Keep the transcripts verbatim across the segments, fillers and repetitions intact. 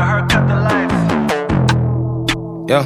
Your heart cut the life. Yeah.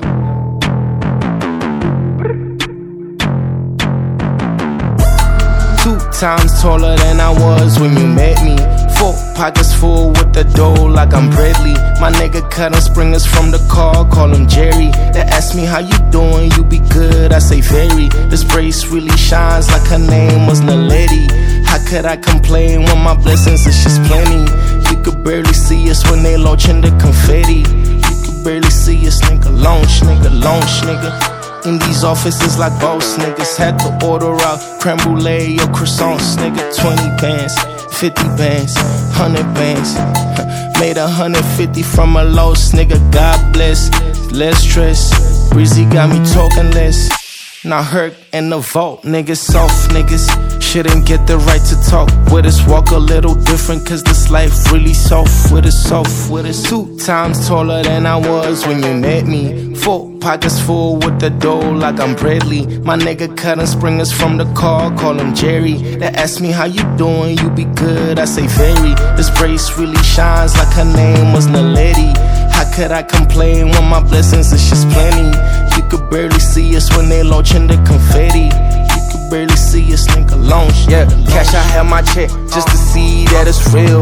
Two times taller than I was when you met me. Four pockets full with the dough like I'm Bradley. My nigga cutting springers from the car, call him Jerry. They ask me how you doing, you be good, I say very. This brace really shines like her name was Naledi. How could I complain when my blessings is just plenty? You could barely see us when they launching the confetti. You could barely see us, nigga, launch, nigga, launch, nigga. In these offices like boss niggas, had to order out creme brulee or croissants, nigga. Twenty bands, fifty bands, hundred bands. Made a hundred fifty from a loss, nigga. God bless, less stress. Breezy got me talking less. Now hurt in the vault, niggas soft niggas. Shouldn't get the right to talk with us. Walk a little different, cause this life really soft with us, soft with us. Two times taller than I was when you met me. Four pockets full with the dough like I'm Bradley. My nigga cutting springers from the car, call him Jerry. They ask me how you doing, you be good, I say very. This brace really shines like her name was Naledi. How could I complain when my blessings is just plenty? You could barely see us when they launching the confetti. You could barely see us, nigga, launch. Yeah, cash, I have my check just to see that it's real.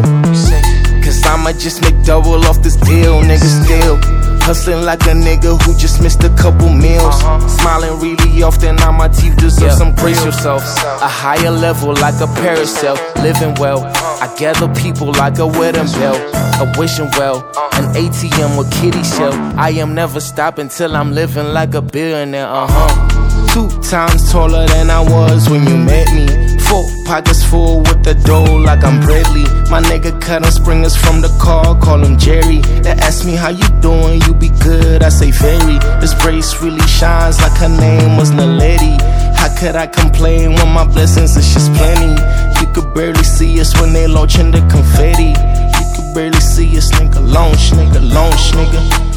Cause I'ma just make double off this deal, nigga, still hustling like a nigga who just missed a couple meals. Smiling really often, now my teeth deserve yeah, some praise yourself. A higher level like a parasail, living well. I gather people like a wedding bell, a wishing well, an A T M with kitty shell. I am never stopping till I'm living like a billionaire, uh-huh. Two times taller than I was when you met me. Four pockets full with the dough like I'm Bradley. My nigga cutting springers from the car, call him Jerry. They ask me how you doing, you be good, I say very. This brace really shines like her name was Naledi. How could I complain when my blessings is just plenty? You could barely see us when they launching the confetti. You could barely see us, nigga, launch, nigga, launch, nigga.